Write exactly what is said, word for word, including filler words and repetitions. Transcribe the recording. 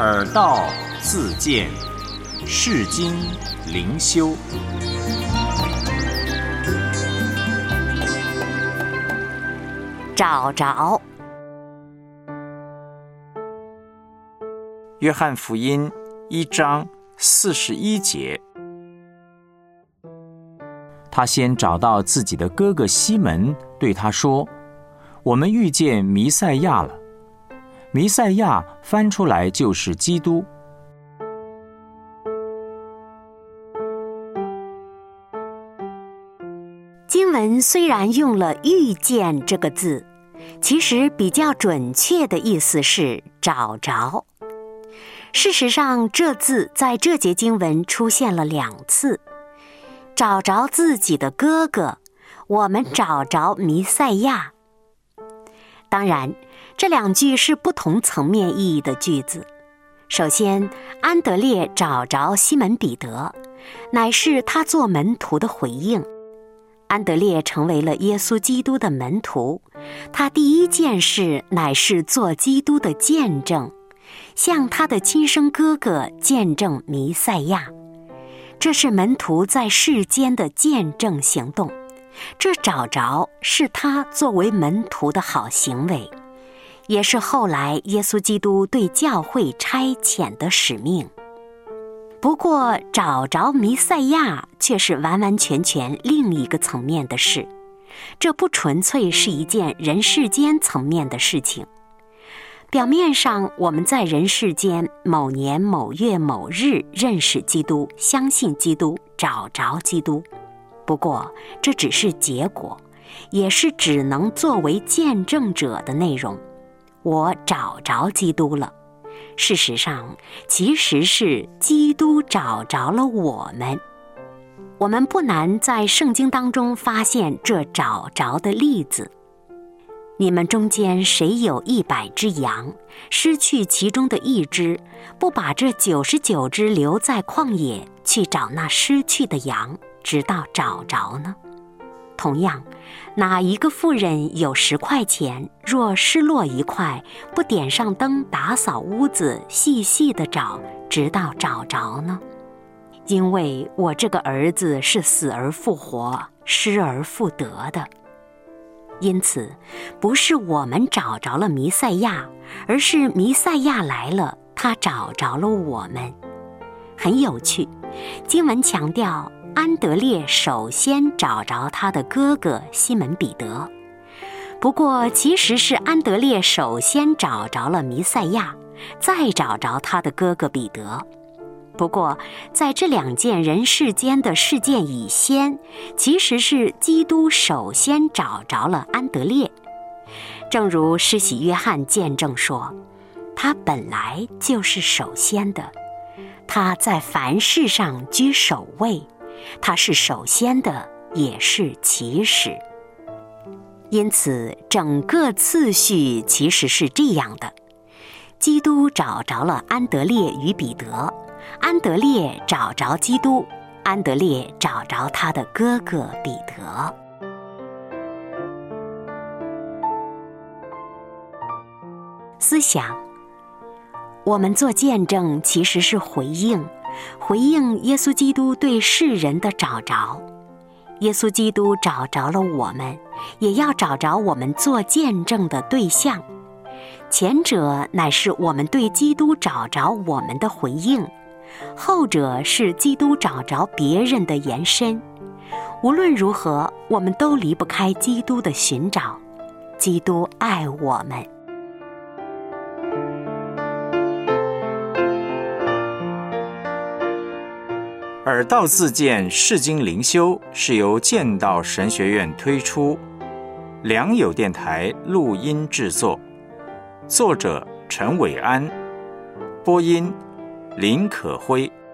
耳道自见，世经灵修。 找着。 约翰福音一章四十一节，他先找到自己的哥哥西门，对他说：“我们遇见弥赛亚了。”弥赛亚翻出来就是基督。 经文虽然用了遇见这个字，其实比较准确的意思是找着。事实上，这字在这节经文出现了两次，找着自己的哥哥，我们找着弥赛亚。当然，这两句是不同层面意义的句子。首先，安德烈找着西门彼得，乃是他做门徒的回应。安德烈成为了耶稣基督的门徒，他第一件事乃是做基督的见证，向他的亲生哥哥见证弥赛亚。这是门徒在世间的见证行动，这找着是他作为门徒的好行为，也是后来耶稣基督对教会差遣的使命。不过找着弥赛亚却是完完全全另一个层面的事，这不纯粹是一件人世间层面的事情。表面上我们在人世间某年某月某日认识基督，相信基督，找着基督，不过这只是结果，也是只能作为见证者的内容。我找着基督了，事实上其实是基督找着了我们。我们不难在圣经当中发现这找着的例子。你们中间谁有一百只羊，失去其中的一只，不把这九十九只留在旷野，去找那失去的羊，直到找着呢？同样，哪一个妇人有十块钱，若失落一块，不点上灯，打扫屋子，细细地找，直到找着呢？因为我这个儿子是死而复活，失而复得的。因此，不是我们找着了弥赛亚，而是弥赛亚来了，他找着了我们。很有趣，经文强调安德烈首先找着他的哥哥西门彼得，不过其实是安德烈首先找着了弥赛亚，再找着他的哥哥彼得。不过在这两件人世间的事件以先，其实是基督首先找着了安德烈。正如施洗约翰见证说，他本来就是首先的，他在凡事上居首位，他是首先的，也是起始。因此整个次序其实是这样的：基督找着了安德烈与彼得，安德烈找着基督，安德烈找着他的哥哥彼得。思想，我们做见证其实是回应，回应耶稣基督对世人的找着。耶稣基督找着了我们，也要找着我们做见证的对象。前者乃是我们对基督找着我们的回应，后者是基督找着别人的延伸。无论如何，我们都离不开基督的寻找。基督爱我们。 耳道自见，世经灵修是由剑道神学院推出，良友电台录音制作，作者陈伟安，播音林可辉。